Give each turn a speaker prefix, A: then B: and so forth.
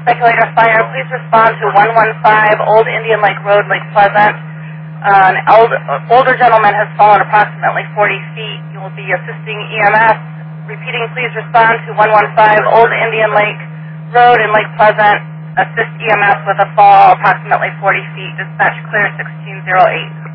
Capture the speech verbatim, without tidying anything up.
A: Speculator Fire, please respond to one one five Old Indian Lake Road, Lake Pleasant. Uh, an elder, older gentleman has fallen approximately forty feet. You will be assisting E M S. Repeating, please respond to one one five Old Indian Lake Road in Lake Pleasant. Assist E M S with a fall approximately forty feet. Dispatch clear sixteen oh eight.